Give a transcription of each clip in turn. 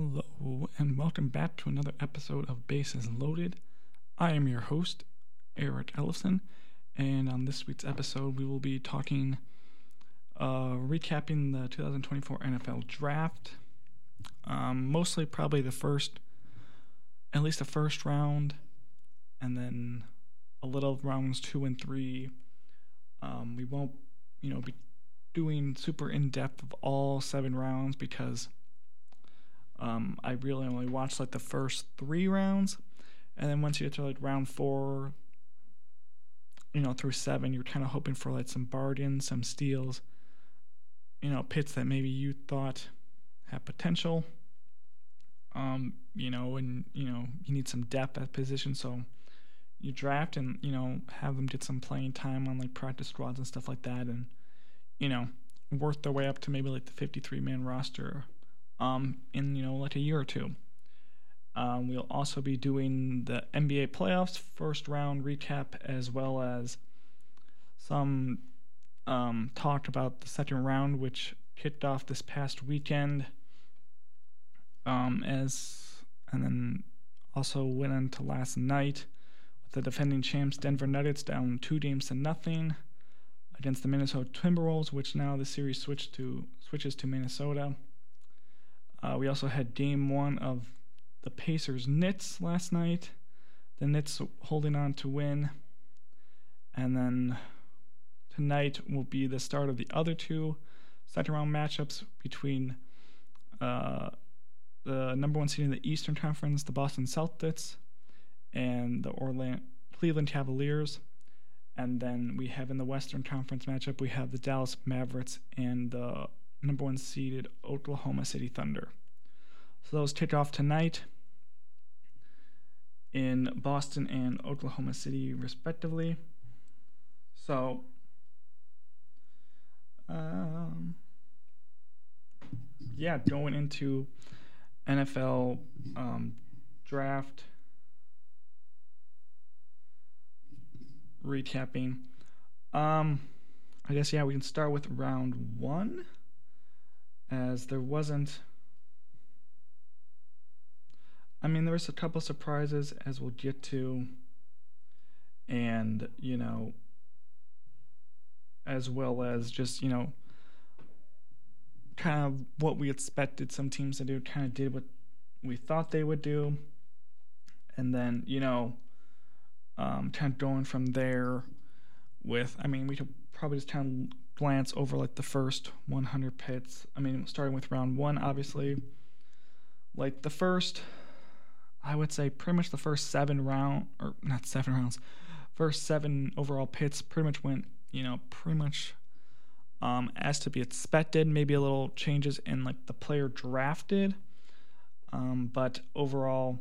Hello, and welcome back to another episode of Bases Loaded. I am your host, Eric Ellison, and on this week's episode, we will be recapping the 2024 NFL Draft. Mostly probably at least the first round, and then a little of rounds 2 and 3. We won't, be doing super in-depth of all 7 rounds because I really only watched the first 3 rounds, and then once you get to round 4, through 7, you're kind of hoping for some bargains, some steals, picks that maybe you thought had potential. And you need some depth at position, so you draft and have them get some playing time on practice squads and stuff like that, and work their way up to maybe the 53-man roster in a year or two. We'll also be doing the NBA playoffs first round recap, as well as some talk about the second round, which kicked off this past weekend, and then also went into last night with the defending champs Denver Nuggets down 2-0 against the Minnesota Timberwolves, which now the series switches to Minnesota. We also had game 1 of the Pacers-Knicks last night. The Knicks holding on to win. And then tonight will be the start of the other 2 second-round matchups between the number 1 seed in the Eastern Conference, the Boston Celtics, and the Cleveland Cavaliers. And then we have in the Western Conference matchup, we have the Dallas Mavericks and the number 1 seeded Oklahoma City Thunder. So those kick off tonight in Boston and Oklahoma City, respectively. So, going into NFL draft recapping. I guess, we can start with round 1, as there wasn't... there was a couple surprises, as we'll get to, and, as well as just, kind of what we expected some teams to do, kind of did what we thought they would do, and then, kind of going from there with, we could probably just kind of glance over, the first 100 picks. Starting with round 1, obviously, the first... I would say pretty much the first 7 overall picks pretty much went, as to be expected. Maybe a little changes in the player drafted, but overall,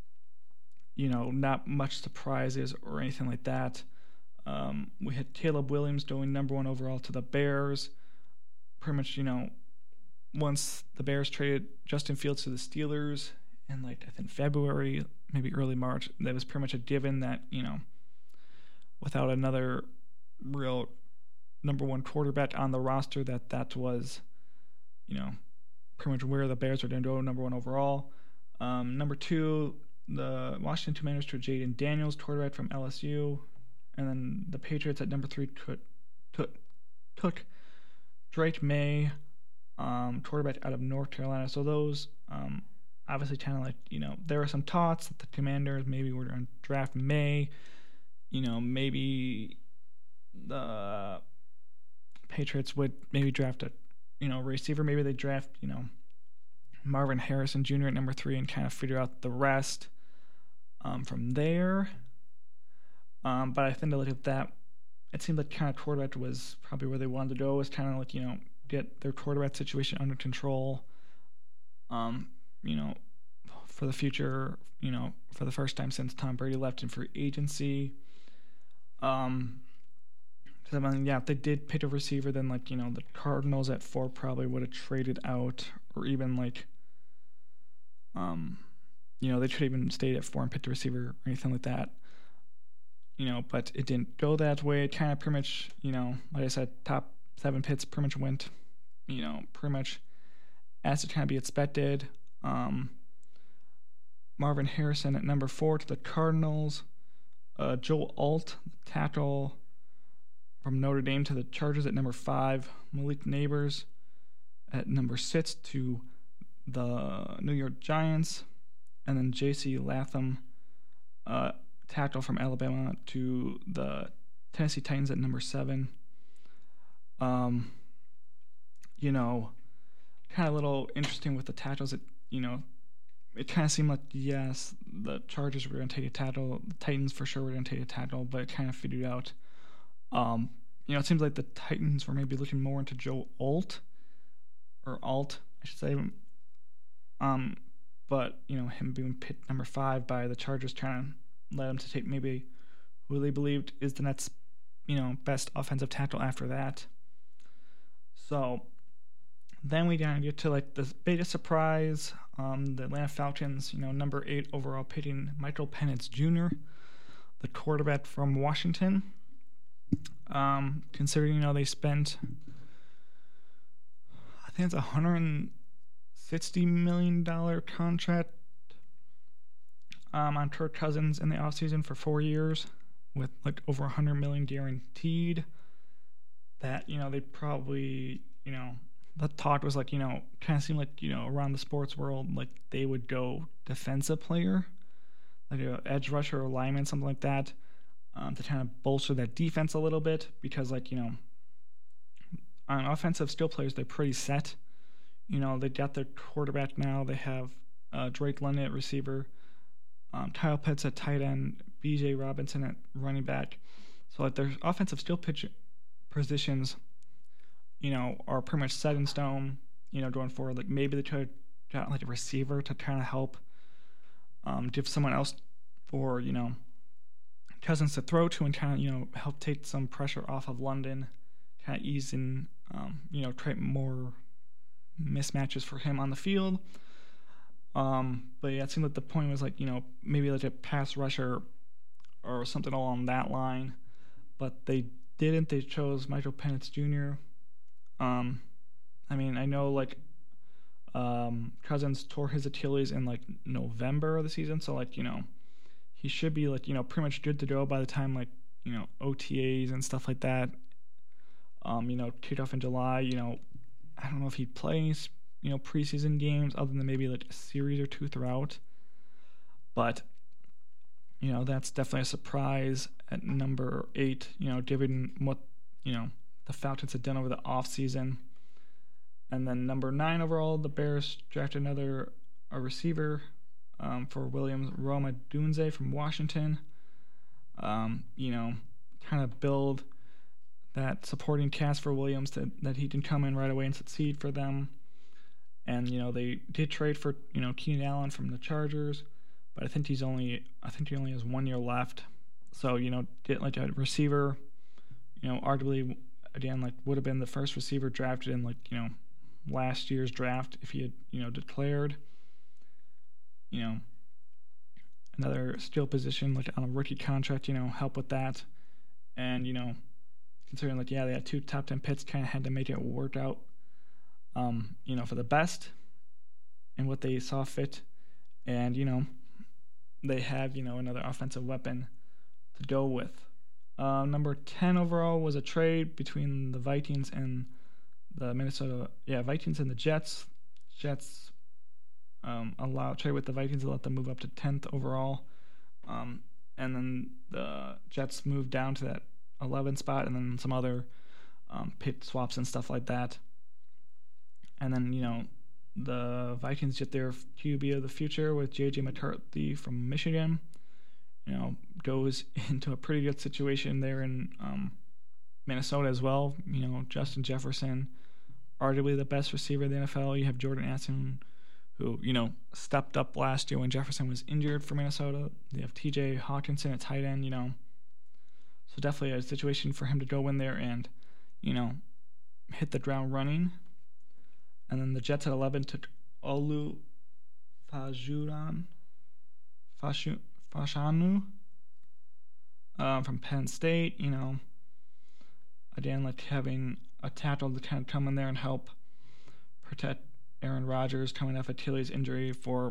not much surprises or anything like that. We had Caleb Williams going number 1 overall to the Bears. Pretty much, once the Bears traded Justin Fields to the Steelers in I think February, maybe early March, that was pretty much a given that, without another real number 1 quarterback on the roster, that was, pretty much where the Bears are going to go, number 1 overall. Number 2, the Washington Commanders took Jaden Daniels, quarterback from LSU, and then the Patriots at number 3 took Drake May, quarterback out of North Carolina. So those, obviously kind of there were some thoughts that the Commanders maybe were going to draft May, maybe the Patriots would maybe draft a, receiver. Maybe they draft, Marvin Harrison Jr. at number 3 and kind of figure out the rest from there. But I think to look at that, it seemed like kind of quarterback was probably where they wanted to go, was kind of get their quarterback situation under control. For the future, for the first time since Tom Brady left in free agency. If they did pick a receiver, then the Cardinals at 4 probably would have traded out, or even they could even stayed at 4 and picked a receiver or anything like that. But it didn't go that way. It kind of pretty much, like I said, top 7 picks pretty much went, pretty much as to kind of be expected. Marvin Harrison at number 4 to the Cardinals. Joe Alt, the tackle from Notre Dame to the Chargers at number 5. Malik Neighbors at number 6 to the New York Giants. And then J.C. Latham, tackle from Alabama to the Tennessee Titans at number 7. Kind of a little interesting with the tackles. It kind of seemed like, yes, the Chargers were going to take a tackle. The Titans for sure were going to take a tackle, but it kind of figured out. It seems like the Titans were maybe looking more into Joe Alt, I should say. But, him being picked number 5 by the Chargers, trying to let him to take maybe who they believed is the next, best offensive tackle after that. So then we gotta get to the biggest surprise. The Atlanta Falcons, number 8 overall, picking Michael Penix Jr., the quarterback from Washington. Considering they spent, I think it's $160 million contract on Kirk Cousins in the offseason for 4 years, with over $100 million guaranteed. That they probably the talk was kind of seemed like around the sports world they would go defensive player, like an edge rusher or lineman, something like that, to kind of bolster that defense a little bit, because on offensive skill players they're pretty set. They got their quarterback now. They have Drake London at receiver, Kyle Pitts at tight end, B.J. Robinson at running back. So their offensive skill positions are pretty much set in stone, going forward. Maybe they try to get a receiver to kind of help give someone else for, Cousins to throw to, and kind of, help take some pressure off of London, kind of ease in, create more mismatches for him on the field. But yeah, it seemed like the point was maybe a pass rusher or something along that line, but they didn't. They chose Michael Penix Jr. I know Cousins tore his Achilles in November of the season, so he should be pretty much good to go by the time OTAs and stuff like that kick off in July. I don't know if he'd play any preseason games other than maybe a series or two throughout, but that's definitely a surprise at number 8, given what the Falcons had done over the offseason. And then number 9 overall, the Bears drafted a receiver for Williams, Roma Dunze from Washington. Kind of build that supporting cast for Williams that he can come in right away and succeed for them. And they did trade for Keenan Allen from the Chargers, but I think he only has 1 year left. So get a receiver, arguably again would have been the first receiver drafted in last year's draft if he had declared. Another skill position on a rookie contract, help with that. And considering they had 2 top 10 picks, kind of had to make it work out for the best and what they saw fit. And they have another offensive weapon to go with. Number 10 overall was a trade between the Vikings and the Vikings and the Jets. Jets trade with the Vikings to let them move up to 10th overall. And then the Jets moved down to that 11th spot, and then some other pick swaps and stuff like that. And then, the Vikings get their QB of the future with J.J. McCarthy from Michigan. Goes into a pretty good situation there in Minnesota as well. Justin Jefferson, arguably the best receiver in the NFL. You have Jordan Addison, who, stepped up last year when Jefferson was injured for Minnesota. They have T.J. Hawkinson at tight end, So definitely a situation for him to go in there and, hit the ground running. And then the Jets at 11 took Olu Fashanu from Penn State. Again, having a tackle to kind of come in there and help protect Aaron Rodgers coming off Achilles injury for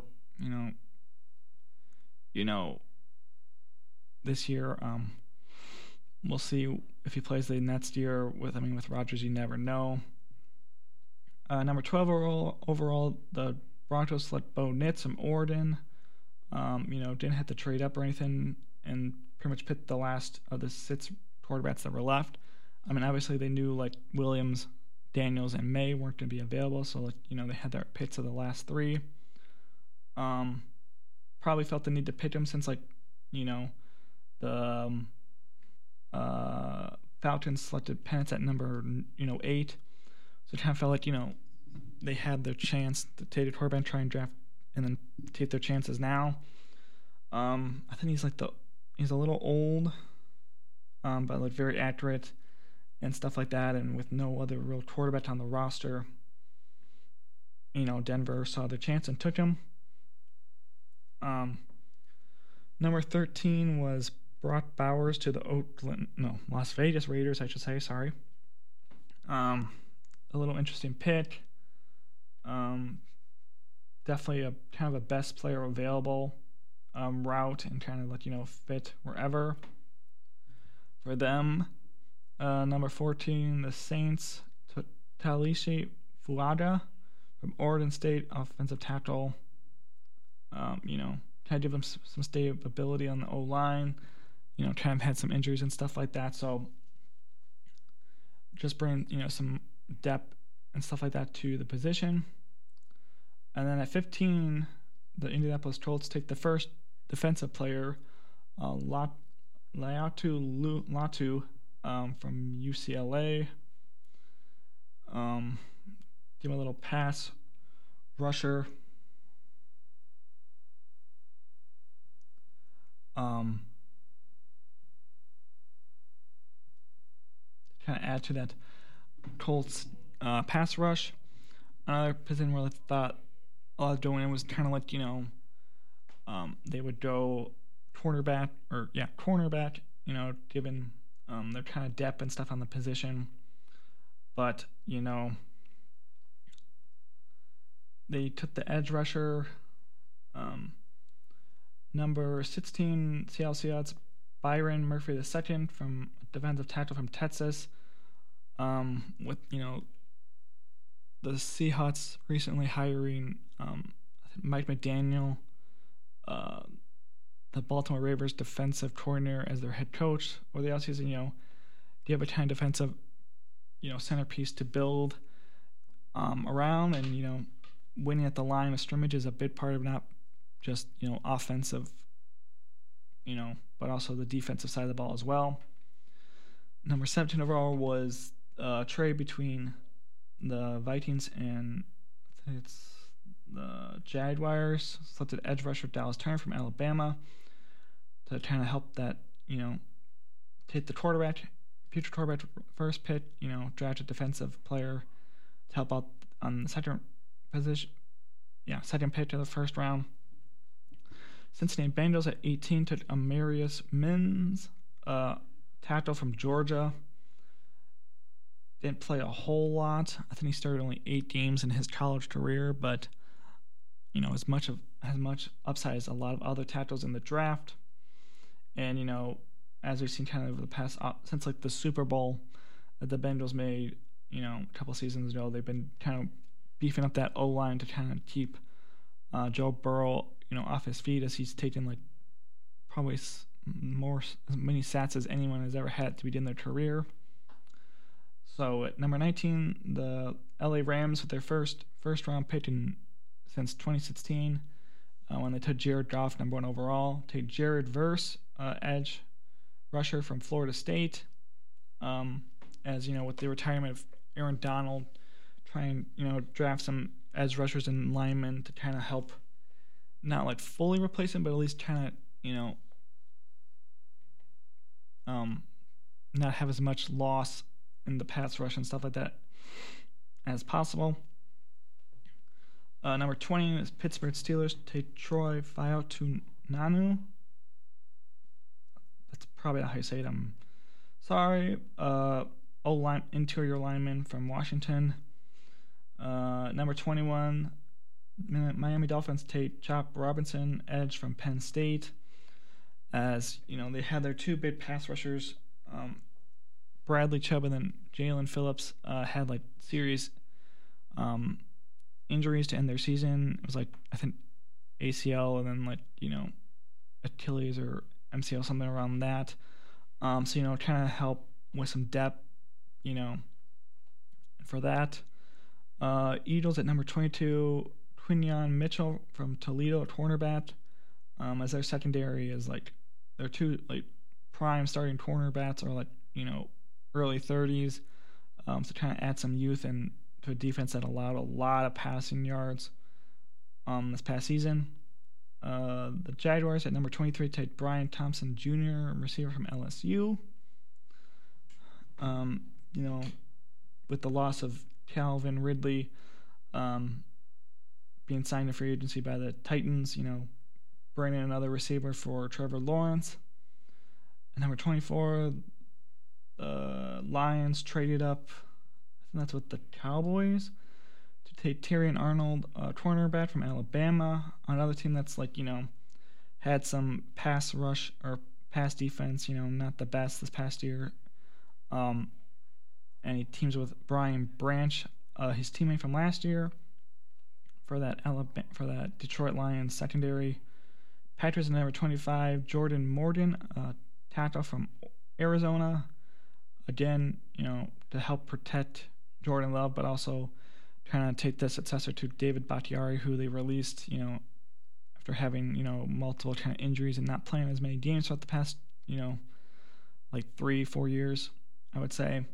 you know this year. We'll see if he plays the next year. With Rodgers, you never know. Number 12 overall, the Broncos select Bo Nix from Oregon. Didn't have to trade up or anything, and pretty much picked the last of the 6 quarterbacks that were left. Obviously they knew Williams, Daniels, and May weren't going to be available, so they had their picks of the last 3. Probably felt the need to pick them since the Falcons selected Penix at number 8, so it kind of felt like they had their chance to take a quarterback, try and draft, and then take their chances now. I think he's a little old, but very accurate and stuff like that, and with no other real quarterback on the roster, Denver saw their chance and took him. Number 13 was Brock Bowers to the Las Vegas Raiders, I should say. Sorry. A little interesting pick. Definitely a kind of a best player available route, and kind of fit wherever for them. Number 14, the Saints took Talishi Fuaga from Oregon State, offensive tackle. Kind of give them some stability on the O-line. Kind of had some injuries and stuff like that, so just bring some depth and stuff like that to the position. And then at 15, the Indianapolis Colts take the first defensive player, Latu from UCLA. Give him a little pass rusher. Kind of add to that Colts pass rush. Another position where I thought a lot of going in was kind of they would go cornerback, given their kind of depth and stuff on the position. But, they took the edge rusher, number 16 Seattle Seahawks, Byron Murphy II from defensive tackle from Texas. With the Seahawks recently hiring Mike McDaniel, the Baltimore Ravens defensive coordinator, as their head coach over the offseason. Do you have a kind of defensive centerpiece to build around, and winning at the line of scrimmage is a big part of not just offensive, but also the defensive side of the ball as well. Number 17 overall was a trade between the Vikings and I think it's the Jaguars. Selected edge rusher Dallas Turner from Alabama to kind of help that, take the future quarterback first pick, draft a defensive player to help out on the second pick of the first round. Cincinnati Bengals at 18 took Amarius Mims, tackle from Georgia. Didn't play a whole lot. I think he started only 8 games in his college career, but as much upside as a lot of other tackles in the draft. And as we've seen kind of over the past since the Super Bowl that the Bengals made, a couple seasons ago, they've been kind of beefing up that O-line to kind of keep Joe Burrow, off his feet, as he's taken probably as many sacks as anyone has ever had to begin their career. So at number 19, the LA Rams with their first round pick since 2016, when they took Jared Goff, number 1 overall, take Jared Verse, edge rusher from Florida State. As with the retirement of Aaron Donald, try and draft some edge rushers and linemen to kind of help, not fully replace him, but at least kind of not have as much loss in the pass rush and stuff like that as possible. Number 20 is Pittsburgh Steelers. Take Troy Fautanu. That's probably not how you say it. I'm sorry. Interior lineman from Washington. Number 21, Miami Dolphins take Chop Robinson, edge from Penn State. As you know, they had their two big pass rushers, Bradley Chubb and then Jalen Phillips, had like serious injuries to end their season. It was like, I think, ACL and then like, Achilles or MCL, something around that. So, trying to help with some depth, for that. Eagles at number 22, Quinyon Mitchell from Toledo, a cornerback. As their secondary is like, their two like prime starting cornerbacks are like, early 30s. So trying to add some youth and to a defense that allowed a lot of passing yards this past season. The Jaguars at number 23 take Brian Thompson Jr., receiver from LSU. With the loss of Calvin Ridley being signed to free agency by the Titans, bringing in another receiver for Trevor Lawrence. At number 24, the Lions traded up, I think that's with the Cowboys, to take Terrion Arnold, a cornerback from Alabama, another team that's like, had some pass rush or pass defense, not the best this past year. And he teams with Brian Branch, his teammate from last year, for that Detroit Lions secondary. Patriots at number 25, Jordan Morgan, tackle from Arizona. Again, to help protect Jordan Love, but also trying to take the successor to David Bakhtiari, who they released, after having, multiple kind of injuries and not playing as many games throughout the past, like 3-4 years, I would say.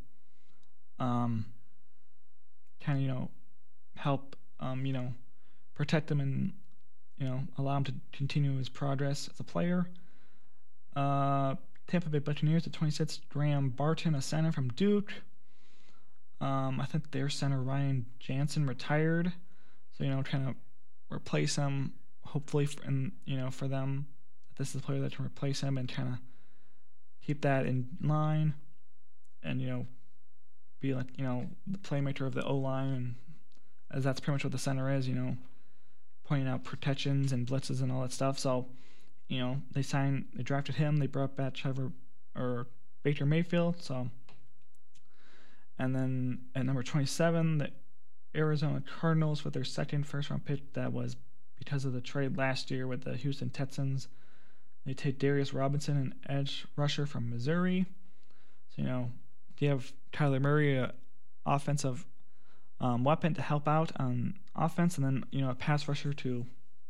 Help, protect him and, allow him to continue his progress as a player. Tampa Bay Buccaneers at 26, Graham Barton, a center from Duke. I think their center Ryan Jansen retired, so trying to replace him. Hopefully, for them, this is a player that can replace him and kind of keep that in line, and be like the playmaker of the O line, and as that's pretty much what the center is. Pointing out protections and blitzes and all that stuff. So, they drafted him. They brought back Baker Mayfield. So, and then at number 27, the Arizona Cardinals with their second first-round pick. That was because of the trade last year with the Houston Texans. They take Darius Robinson, an edge rusher from Missouri. So, you have Kyler Murray, an offensive weapon to help out on offense, and then, a pass rusher to,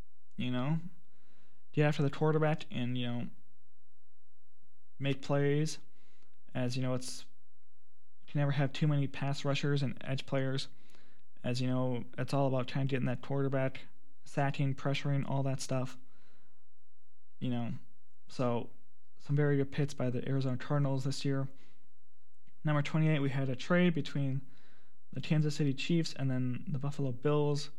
get after the quarterback and, make plays. As, it's, you can never have too many pass rushers and edge players. As, it's all about trying to get in that quarterback, sacking, pressuring, all that stuff. So some very good picks by the Arizona Cardinals this year. Number 28, we had a trade between the Kansas City Chiefs and then the Buffalo Bills.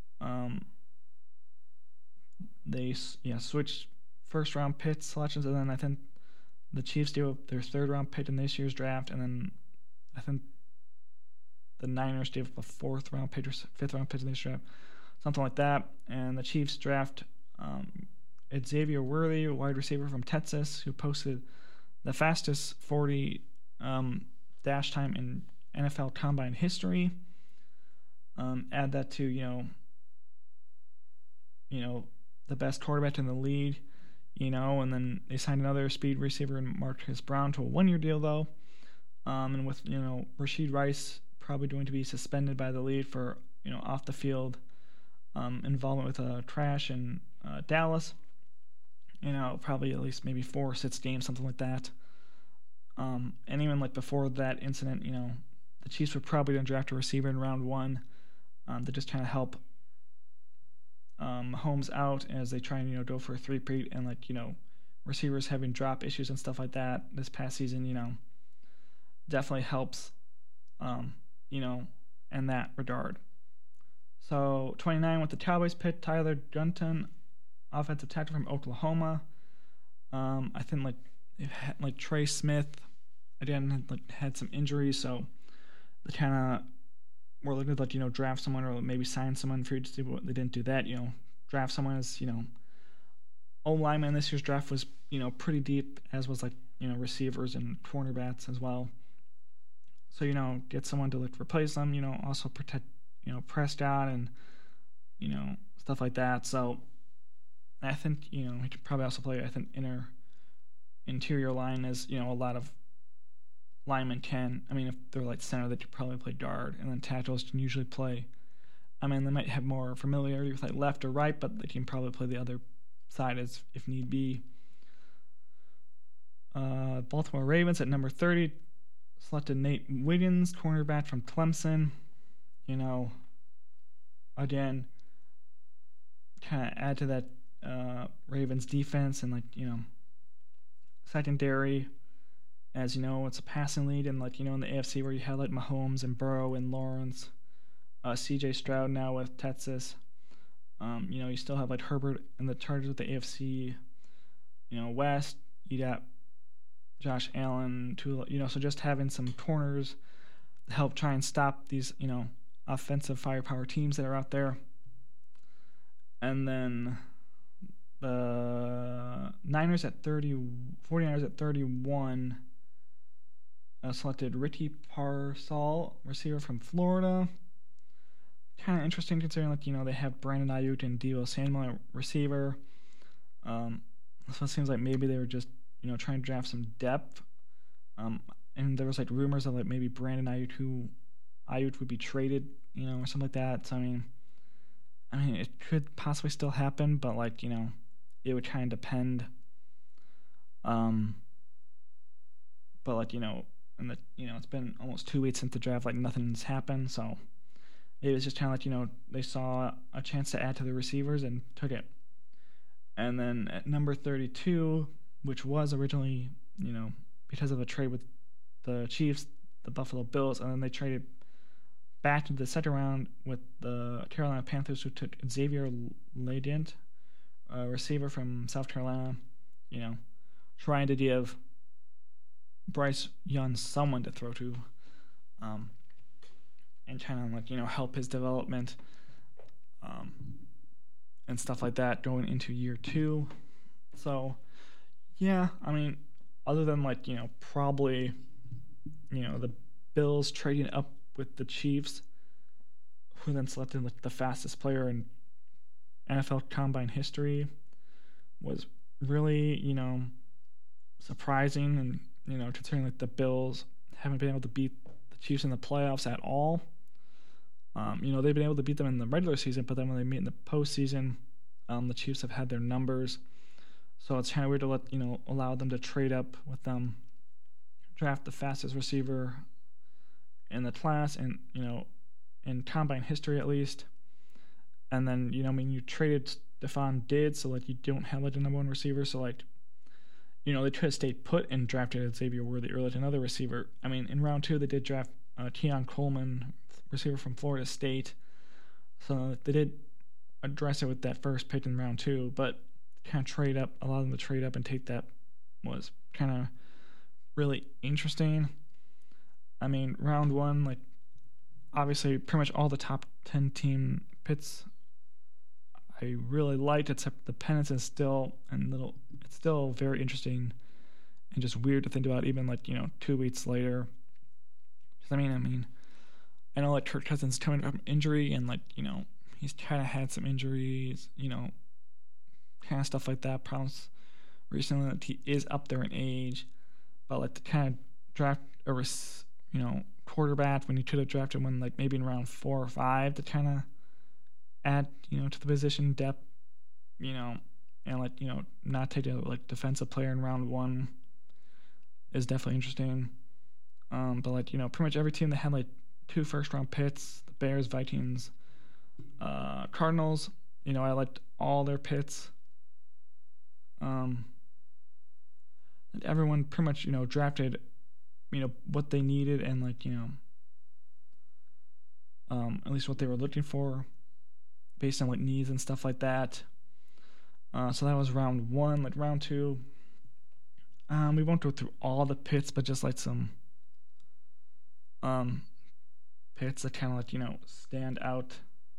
They switched first-round pick selections, and then I think the Chiefs gave up their third-round pick in this year's draft, and then I think the Niners gave up a fourth-round pick or fifth-round pick in this draft, something like that. And the Chiefs draft Xavier Worthy, a wide receiver from Texas, who posted the fastest 40 dash time in NFL Combine history. Add that to the best quarterback in the league, and then they signed another speed receiver in Marcus Brown to a 1-year deal though. And with Rashid Rice probably going to be suspended by the league for off the field involvement with trash in Dallas. Probably at least maybe 4 or 6 games, something like that. And even like before that incident, the Chiefs were probably going to draft a receiver in round 1 to just kind of help Mahomes out as they try and go for a 3-peat, and receivers having drop issues and stuff like that this past season, definitely helps, in that regard. So 29 with the Cowboys pick, Tyler Gunton, offensive tackle from Oklahoma. I think like Trey Smith again had some injuries, so they kind of were looking to, like, draft someone or maybe sign someone for you to do, but they didn't do that. Draft someone as, O-lineman. This year's draft was, pretty deep, as was, like, receivers and cornerbacks as well. So, get someone to, like, replace them, also protect, Prescott and, stuff like that. So I think, he could probably also play, I think, interior line, as, a lot of linemen can. I mean, if they're like center, they could probably play guard, and then tackles can usually play. I mean, they might have more familiarity with, like, left or right, but they can probably play the other side as if need be. Baltimore Ravens at number 30 selected Nate Wiggins, cornerback from Clemson. Again, kind of add to that Ravens defense and, like, secondary. As it's a passing lead, and, like, in the AFC where you had, like, Mahomes and Burrow and Lawrence, CJ Stroud now with Texas. You still have, like, Herbert and the Chargers with the AFC, West. You got Josh Allen, Tua, so just having some corners to help try and stop these, offensive firepower teams that are out there. And then the 49ers at 31 selected Ricky Pearsall, receiver from Florida. Kind of interesting considering, like, they have Brandon Ayuk and Deebo Samuel, receiver. So it seems like maybe they were just, trying to draft some depth. And there was, like, rumors of, like, maybe Brandon Ayuk would be traded, or something like that. So I mean, it could possibly still happen, but, like, it would kind of depend. But, like, and it's been almost 2 weeks since the draft, like, nothing's happened, so it was just kind of like, they saw a chance to add to the receivers and took it. And then at number 32, which was originally, because of a trade with the Chiefs, the Buffalo Bills, and then they traded back to the second round with the Carolina Panthers, who took Xavier Legend, a receiver from South Carolina, trying to give Bryce Young someone to throw to, and kind of, like, help his development, and stuff like that going into year 2. So, yeah, I mean, other than, like, probably, the Bills trading up with the Chiefs, who then selected, like, the fastest player in NFL Combine history, was really, surprising, and, considering, like, the Bills haven't been able to beat the Chiefs in the playoffs at all. They've been able to beat them in the regular season, but then when they meet in the postseason, the Chiefs have had their numbers. So it's kind of weird to allow them to trade up with them, draft the fastest receiver in the class, and, in Combine history at least. And then, you traded Stephon Diggs, so, like, you don't have, like, a number 1 receiver. So, like, they could have stayed put and drafted Xavier Worthy or, like, another receiver. I mean, in round 2, they did draft Keon Coleman, receiver from Florida State. So they did address it with that first pick in round 2, but kind of allow them to trade up and take that was kind of really interesting. I mean, round 1, like, obviously pretty much all the top 10 team picks I really liked, except the Penance is still it's still very interesting and just weird to think about, even, like, 2 weeks later. I mean, I know, like, Kirk Cousins coming from injury, and, like, he's kind of had some injuries, kind of stuff like that, problems recently, that he is up there in age, but, like, to kind of draft a quarterback when you could have drafted one, like, maybe in round 4 or 5 to kind of add, to the position depth, and, like, not take a, like, defensive player in round 1 is definitely interesting. But, like, pretty much every team that had, like, 2 first-round picks, the Bears, Vikings, Cardinals, I liked all their picks. And everyone pretty much, drafted, what they needed, and, like, at least what they were looking for based on, like, needs and stuff like that. So that was round 1. Like, round 2, we won't go through all the picks, but just, like, some pits that kind of like, stand out.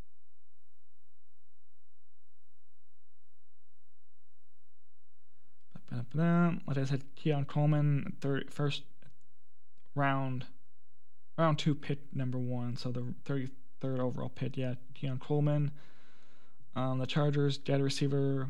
Like I said, Keon Coleman, first round 2 pit number 1, so the 33rd overall pit. Yeah, Keon Coleman. The Chargers get a receiver,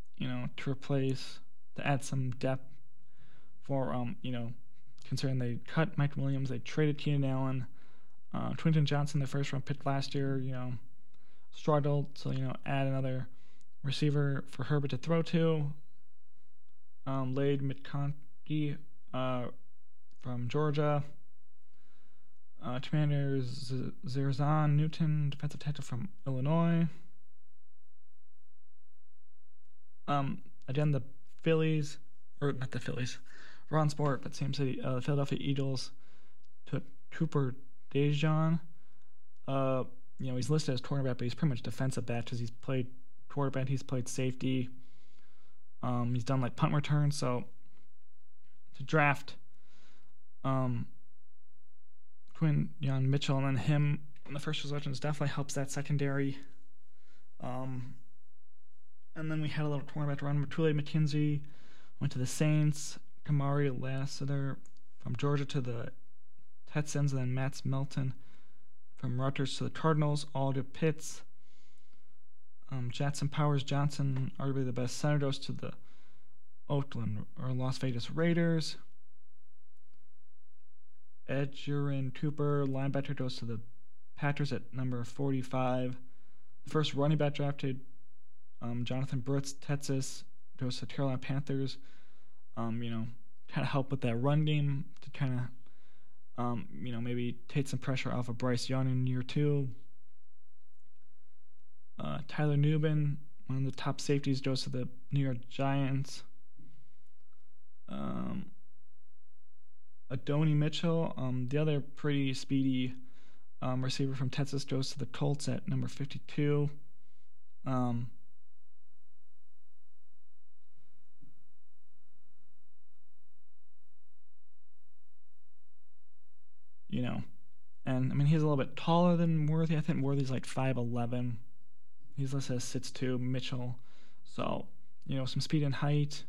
to add some depth for, considering they cut Mike Williams, they traded Keenan Allen. Twinton Johnson, the first round pick last year, struggled, so, add another receiver for Herbert to throw to. Lade McConkey from Georgia. Commander Zerzan Newton, defensive tackle from Illinois. Again, the Phillies, or not the Phillies, Ron Sport, but same city, the Philadelphia Eagles took Cooper DeJean. He's listed as cornerback, but he's pretty much defensive back because he's played quarterback, he's played safety. He's done like punt return, so to draft Quinn Jan Mitchell and then him in the first selections definitely helps that secondary. And then we had a little cornerback run. Matule McKenzie went to the Saints. Kamari Lassiter from Georgia to the Texans, and then Matt Melton from Rutgers to the Cardinals, all to Pitts. Jackson Powers Johnson, arguably the best center, goes to the Oakland or Las Vegas Raiders. Edgerrin Cooper, linebacker, goes to the Packers at number 45. The first running back drafted, Jonathan Brooks, Texas, goes to Carolina Panthers. Kind of help with that run game to kind of, maybe take some pressure off of Bryce Young in year 2. Tyler Nubin, one of the top safeties, goes to the New York Giants. Adonai Mitchell, the other pretty speedy receiver from Texas, goes to the Colts at number 52. And I mean, he's a little bit taller than Worthy. I think Worthy's like 5'11". He's listed as 6'2", Mitchell. So, some speed and height.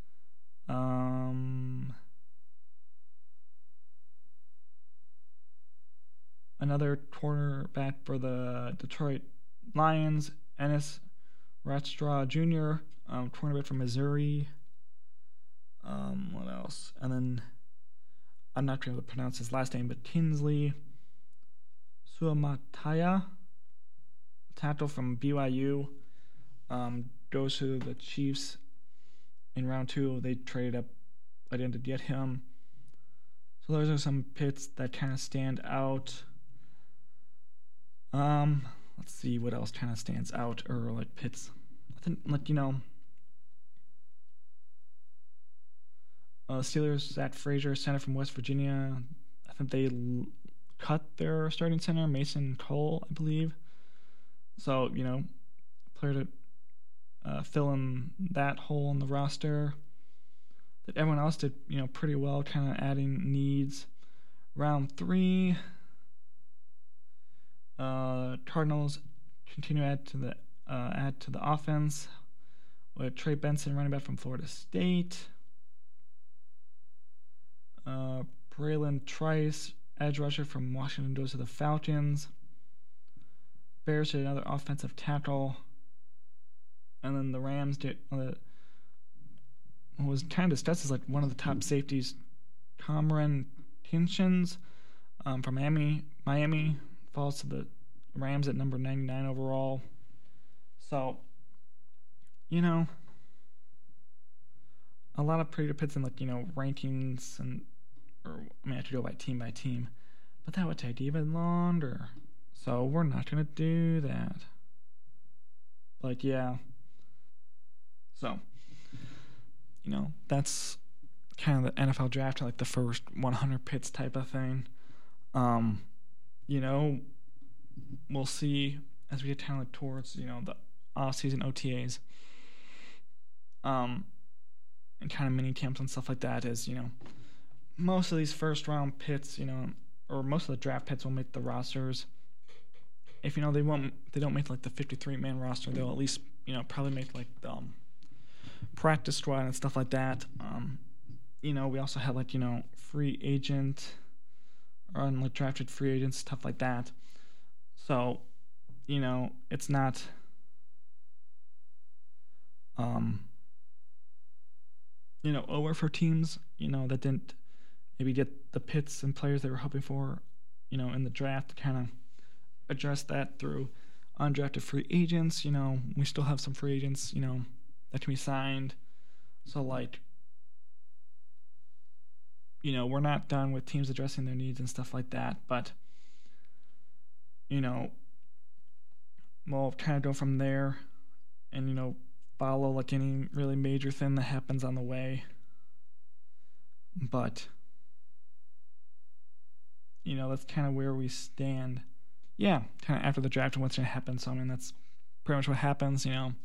Another cornerback for the Detroit Lions, Ennis Ratstra Jr., cornerback from Missouri. What else? And then, I'm not going to pronounce his last name, but Tinsley Suamataya, tackle from BYU, goes to the Chiefs in round 2. They traded up at the end to get him. So those are some pits that kind of stand out. Let's see what else kind of stands out, or like pits. I think, Steelers, Zach Frazier, center from West Virginia. I think they cut their starting center, Mason Cole, I believe. So, player to fill in that hole in the roster. That everyone else did, pretty well, kind of adding needs. Round 3, Cardinals continue to add to the offense with Trey Benson, running back from Florida State. Braylon Trice, edge rusher from Washington, goes to the Falcons. Bears did another offensive tackle. And then the Rams did what was kind of discussed as like one of the top safeties, Cameron Kinchins from Miami, falls to the Rams at number 99 overall. So, a lot of pretty good pits in rankings, and I have to go by team, but that would take even longer. So we're not going to do that. But yeah. So, that's kind of the NFL draft, like the first 100 pits type of thing. We'll see as we get kind of towards, the off-season OTAs. And kind of mini camps and stuff like that is, most of these first round pits, or most of the draft picks will make the rosters. If they don't make like the 53-man roster, they'll at least probably make like the practice squad and stuff like that. We also have like free agent or undrafted free agents, stuff like that. So it's not over for teams that didn't maybe get the picks and players they were hoping for in the draft, to kind of address that through undrafted free agents. We still have some free agents that can be signed, so like we're not done with teams addressing their needs and stuff like that, but we'll kind of go from there and follow like any really major thing that happens on the way. But that's kind of where we stand. Yeah, kind of after the draft and what's going to happen. So that's pretty much what happens. And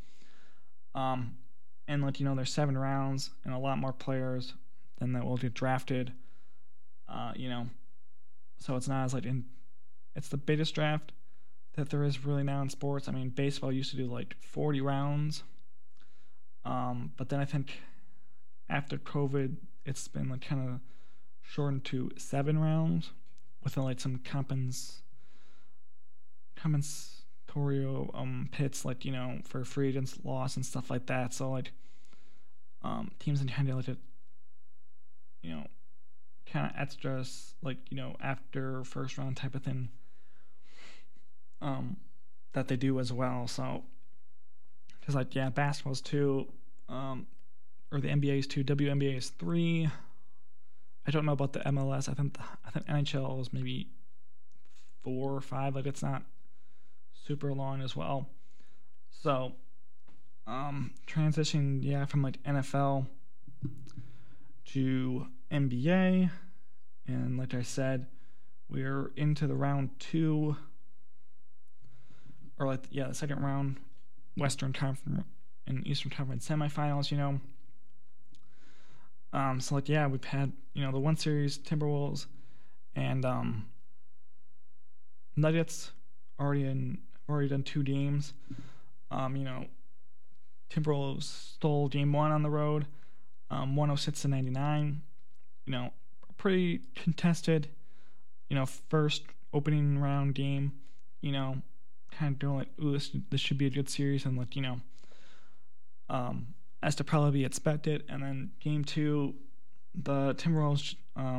like there's 7 rounds and a lot more players than that will get drafted. So it's not as it's the biggest draft that there is really now in sports. I mean, baseball used to do like 40 rounds. But then I think after COVID, it's been like kind of shortened to 7 rounds with like some compensatory pits, like for free agents loss and stuff like that. So like teams intend to like kind of extras like after first round type of thing that they do as well. So because basketball's 2, or the NBA's 2, WNBA is 3. I don't know about the MLS. I think NHL is maybe 4 or 5. Like it's not super long as well. So transition from like NFL to NBA, and like I said, we're into the round 2, or the second round, Western Conference and Eastern Conference semifinals. So we've had the one series, Timberwolves and Nuggets already done 2 games. Timberwolves stole game 1 on the road, 106-99. Pretty contested. First opening round game. Kind of doing like, ooh, this should be a good series, and like as to probably be expected. And then game 2, the Timberwolves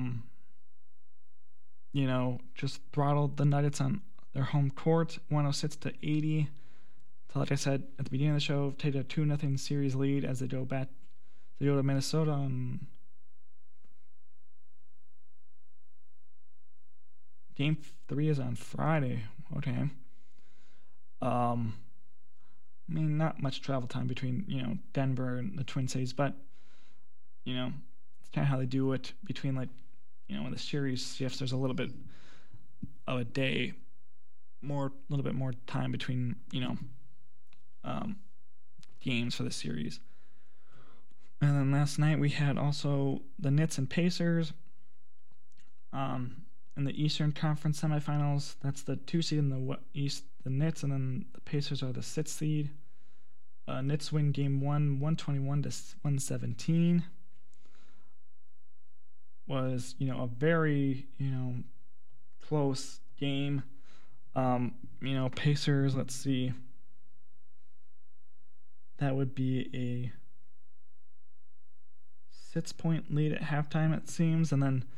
just throttled the Nuggets on their home court, 106-80. So like I said at the beginning of the show, take a 2-0 series lead as they go to Minnesota on game 3 is on Friday. Okay. I mean, not much travel time between, Denver and the Twin Cities, but, it's kind of how they do it between, like, when the series shifts, there's a little bit of a day, a little bit more time between, games for the series. And then last night we had also the Knicks and Pacers in the Eastern Conference semifinals. That's the 2 seed in the East, the Knicks, and then the Pacers are the 6th seed. Knicks win game 1, 121-117. Was, a very, close game. Pacers, let's see. That would be a 6-point lead at halftime, it seems, and then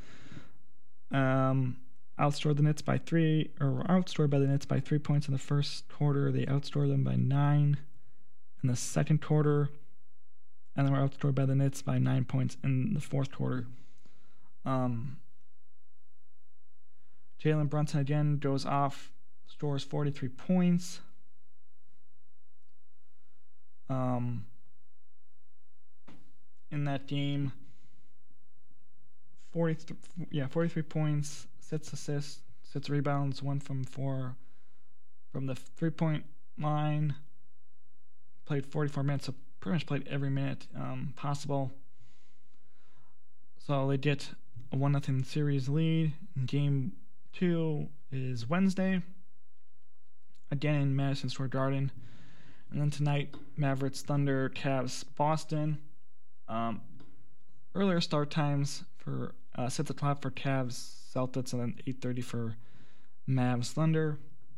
outscored the Knicks by 3, or outscored by the Knicks by 3 points in the first quarter. They outscored them by 9 in the second quarter, and then were outscored by the Knicks by 9 points in the fourth quarter. Jalen Brunson again goes off, scores 43 points. In that game, 43 points, 6 assists, 6 rebounds, 1 from 4 from the 3-point line. Played 44 minutes, so pretty much played every minute possible. So they get a 1-0 series lead in game 2 is Wednesday, again in Madison Square Garden. And then tonight, Mavericks, Thunder, Cavs, Boston. Earlier start times for 6 o'clock for Cavs, Celtics, and then 8:30 for Mavs, Thunder.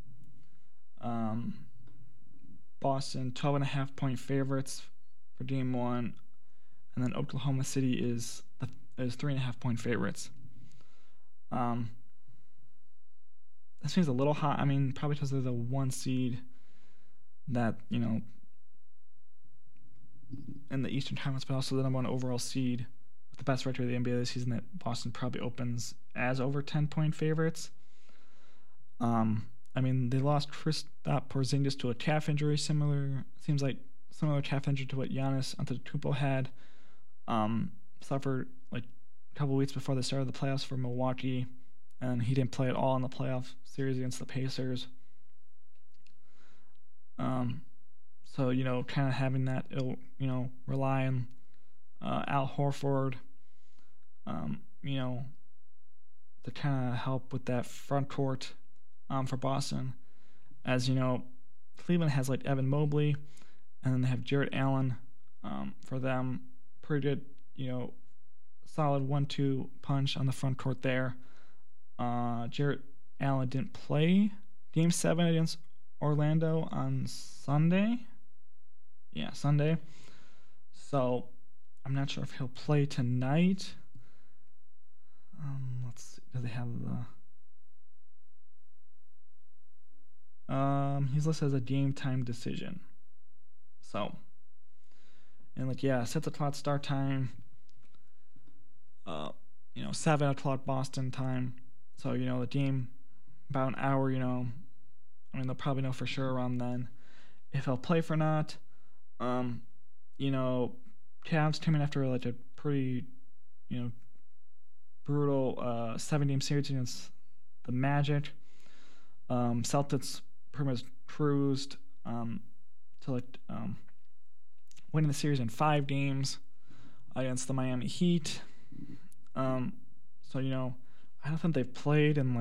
Boston 12.5-point favorites for Game 1, and then Oklahoma City is 3.5-point favorites. This seems a little hot. I mean, probably because they're the 1 seed that, in the Eastern Conference, but also the number 1 overall seed with the best record of the NBA this season, that Boston probably opens as over 10-point favorites. I mean, they lost Kristaps Porzingis to a calf injury, similar calf injury to what Giannis Antetokounmpo had. Suffered like a couple weeks before the start of the playoffs for Milwaukee, and he didn't play at all in the playoff series against the Pacers. So, kind of having that, rely on Al Horford, to kind of help with that front court for Boston. As Cleveland has like Evan Mobley, and then they have Jarrett Allen for them. Pretty good, solid 1-2 punch on the front court there. Jarrett Allen didn't play Game 7 against Orlando on Sunday. Yeah, Sunday. So I'm not sure if he'll play tonight. Let's see. Do they have the? He's listed as a game time decision. So, and 6 o'clock start time. 7 o'clock Boston time. So the game about an hour. They'll probably know for sure around then if he'll play or not. Cavs came in after a pretty, brutal 7-game series against the Magic. Celtics pretty much cruised to winning the series in 5 games against the Miami Heat. I don't think they've played in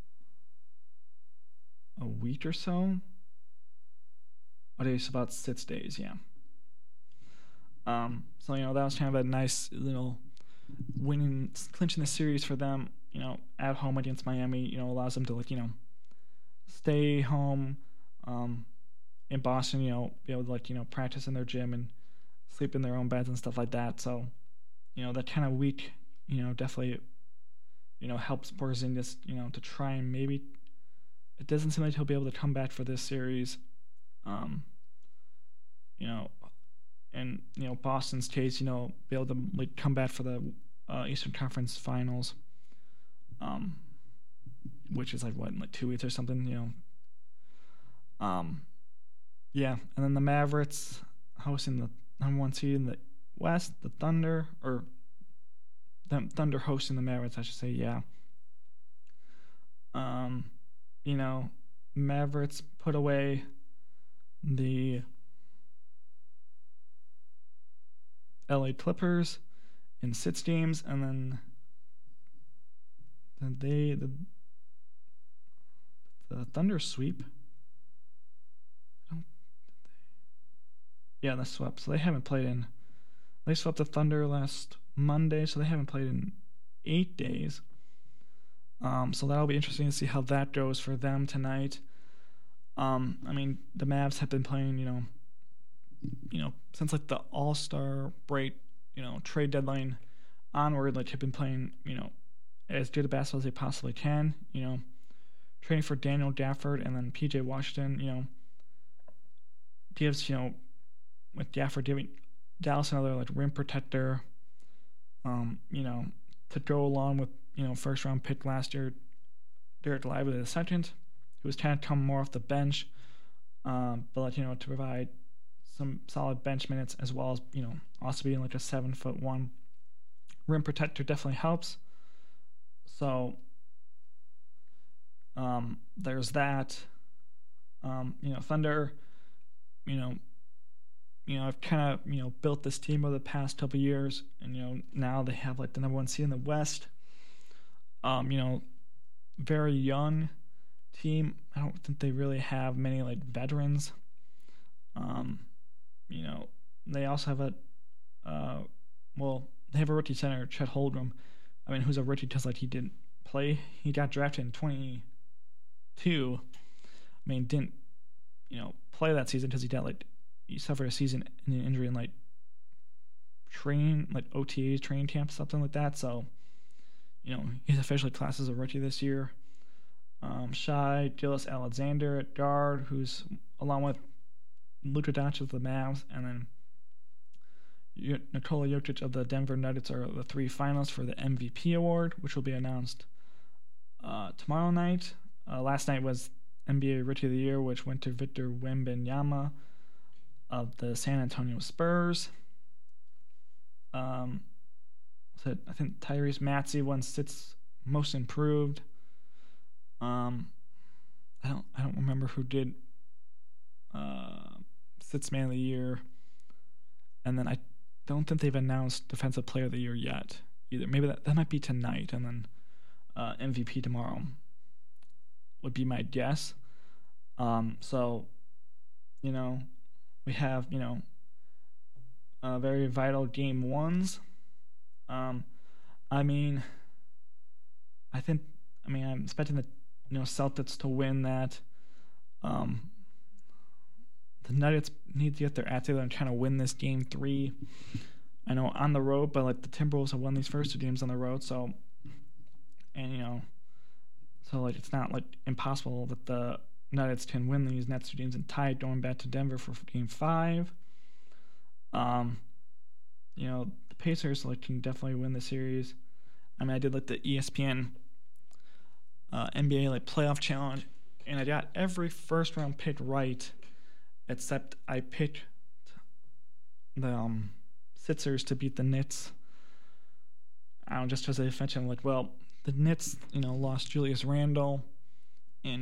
a week or so. It's about 6 days, yeah. That was kind of a nice clinching the series for them, at home against Miami, allows them to stay home, in Boston, be able to practice in their gym and sleep in their own beds and stuff like that. So, that kind of week, definitely, helps Porzingis, to try and maybe. It doesn't seem like he'll be able to come back for this series. And Boston's case, be able to come back for the Eastern Conference Finals, which is in 2 weeks or something. Yeah, and then the Mavericks hosting the number 1 seed in the West, the Thunder, or the Thunder hosting the Mavericks, I should say. Yeah. Mavericks put away the LA Clippers in 6 games, and then the Thunder sweep. Yeah, they swept. So they haven't played in. They swept the Thunder last Monday, so they haven't played in 8 days. So that'll be interesting to see how that goes for them tonight. The Mavs have been playing, since the All-Star break, trade deadline onward, have been playing, as good a basketball as they possibly can, training for Daniel Gafford, and then PJ Washington, gives, with Gafford giving Dallas another rim protector, to go along with, first round pick last year, Derek Lively II, who was trying to come more off the bench, but to provide some solid bench minutes, as well as also being a 7'1" rim protector definitely helps. So there's that. Thunder, I've kind of built this team over the past couple of years, and now they have the number 1 seed in the West. very young team. I don't think they really have many like veterans. You know, they also have they have a rookie center, Chet Holmgren. I mean, who's a rookie because like he didn't play. He got drafted in 22. I mean, didn't play that season because he suffered a season in an injury in like OTAs, training camp, something like that. So, he's officially classed as a rookie this year. Shai Gilgeous-Alexander at guard, who's along with Luka Doncic of the Mavs, and then Nikola Jokic of the Denver Nuggets are the three finalists for the MVP award, which will be announced tomorrow night. Last night was NBA Rookie of the Year, which went to Victor Wembanyama of the San Antonio Spurs. I think Tyrese Maxey won Sixth Most Improved. I don't remember who did Sixth Man of the Year, and then I don't think they've announced Defensive Player of the Year yet either. Maybe that might be tonight, and then MVP tomorrow would be my guess. So we have very vital game ones. I'm expecting the Celtics to win that. The Nuggets need to get their act together and kind of win this game 3. I know on the road, but like the Timberwolves have won these first 2 games on the road, so it's not like impossible that the Nuggets can win these next 2 games and tie it going back to Denver for game 5. The Pacers can definitely win the series. I did the ESPN NBA playoff challenge, and I got every first round pick right, except I picked the Sixers to beat the Knicks. Just because I mentioned the Knicks, lost Julius Randle, and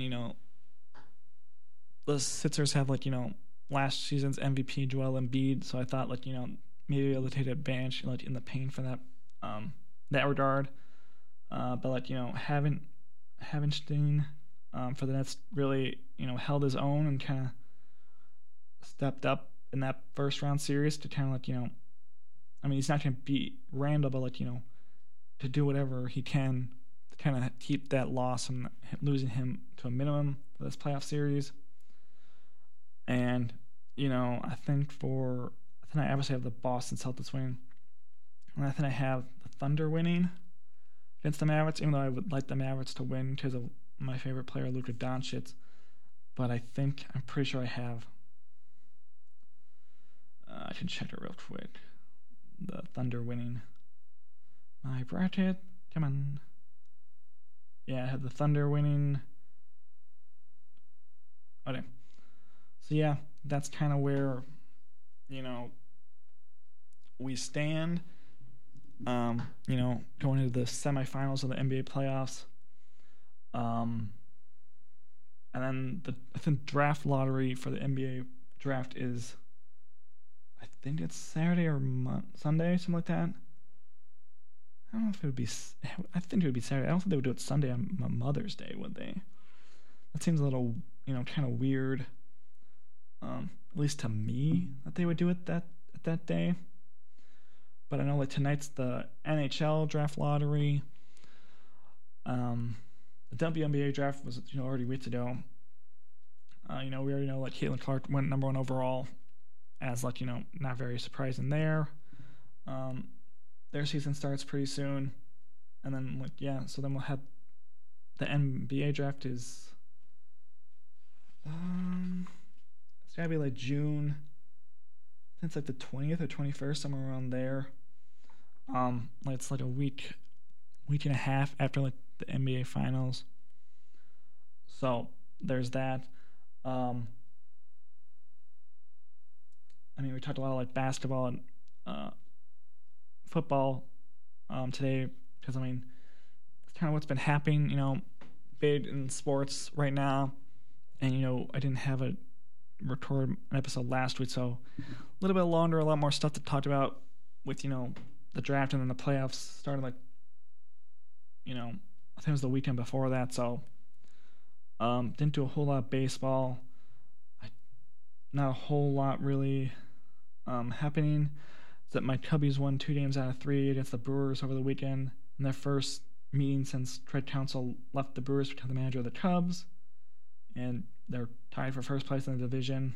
the Sixers have last season's MVP Joel Embiid, so I thought maybe able to take advantage in the paint for that regard. But Havenstein for the Nets really held his own and kind of stepped up in that first round series to kind of he's not going to beat Randall, but to do whatever he can to kind of keep that loss and losing him to a minimum for this playoff series. And I think I obviously have the Boston Celtics winning, and I think I have the Thunder winning against the Mavericks, even though I would like the Mavericks to win because of my favorite player, Luka Doncic. But I'm pretty sure I have. I can check it real quick. The Thunder winning my bracket. Come on. Yeah, I have the Thunder winning. Okay. So yeah, that's kind of where, we stand. Going into the semifinals of the NBA playoffs. And then I think draft lottery for the NBA draft is, I think it's Saturday or Sunday, something like that. I don't know if it would be. I think it would be Saturday. I don't think they would do it Sunday on Mother's Day, would they? That seems a little, kind of weird. At least to me, that they would do it that day. But I know tonight's the NHL draft lottery. The WNBA draft was already weeks ago. We already know Caitlin Clark went number 1 overall, as not very surprising there. Their season starts pretty soon, and then so then we'll have the NBA draft is it's gotta be June. I think it's the 20th or 21st, somewhere around there. It's a week and a half after the NBA finals. So there's that. We talked a lot of basketball and football today because it's kind of what's been happening, big in sports right now. And I didn't have a record an episode last week, so a little bit longer, a lot more stuff to talk about with the draft and then the playoffs starting I think it was the weekend before that. So didn't do a whole lot of baseball. Not a whole lot really happening. That my Cubbies won 2 games out of 3 against the Brewers over the weekend in their first meeting since Craig Counsell left the Brewers to become the manager of the Cubs, and they're tied for first place in the division.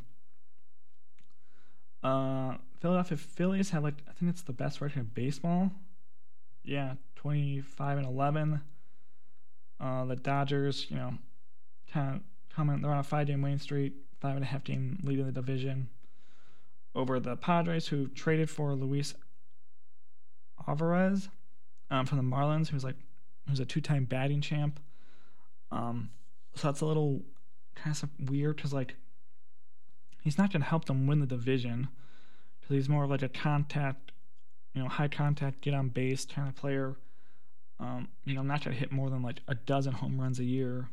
Philadelphia Phillies have I think it's the best record in baseball. Yeah, 25-11. The Dodgers, kind of coming. They're on a 5-game winning streak, 5.5 game lead in the division over the Padres, who traded for Luis Alvarez from the Marlins, who's a 2-time batting champ. So that's a little kind of weird because he's not going to help them win the division because he's more like a contact, high contact, get on base kind of player. Not going to hit more than a dozen home runs a year.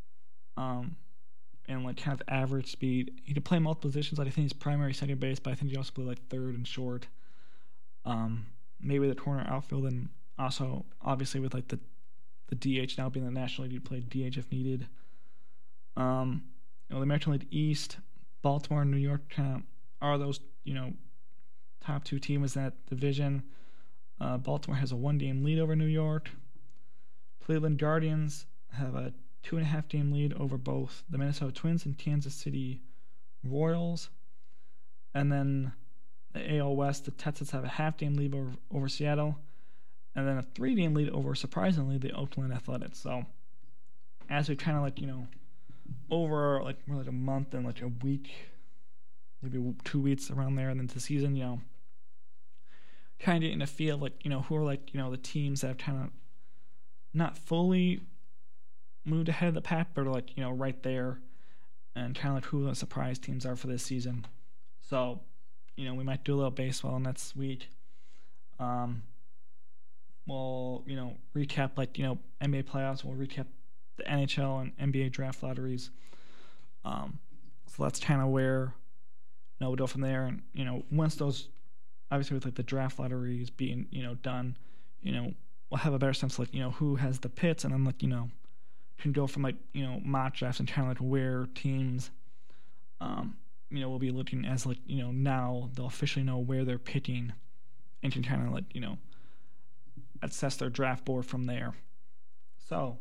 And kind of average speed. He could play multiple positions. I think he's primary second base, but I think he also play third and short. Maybe the corner outfield, and also obviously with the DH now being the National League, you play DH if needed. The American League East, Baltimore and New York kind of are those top 2 teams in that division. Baltimore has a 1-game lead over New York. Cleveland Guardians have a 2.5 game lead over both the Minnesota Twins and Kansas City Royals. And then the AL West, the Texans have a half-game lead over Seattle, and then a 3-game lead over, surprisingly, the Oakland Athletics. So as we kind of over more a month and a week, maybe 2 weeks around there, and then the season, kind of getting a feel who are the teams that have kind of not fully moved ahead of the pack, but are right there, and kind of who the surprise teams are for this season. So, we might do a little baseball next week. We'll recap NBA playoffs. We'll recap the NHL and NBA draft lotteries. So that's kind of where we'll go from there. And once those, obviously with the draft lotteries being done, we'll have a better sense of who has the pits, and then can go from mock drafts and kind of where teams we'll be looking as now they'll officially know where they're picking, and can kind of assess their draft board from there. So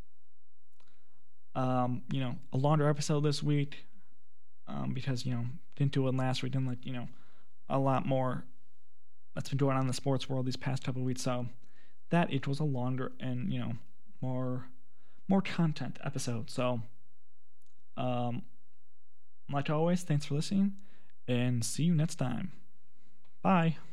a longer episode this week because didn't do it last week, and a lot more that's been going on in the sports world these past couple of weeks, so that it was a longer and more content episode. So like always, thanks for listening, and see you next time. Bye.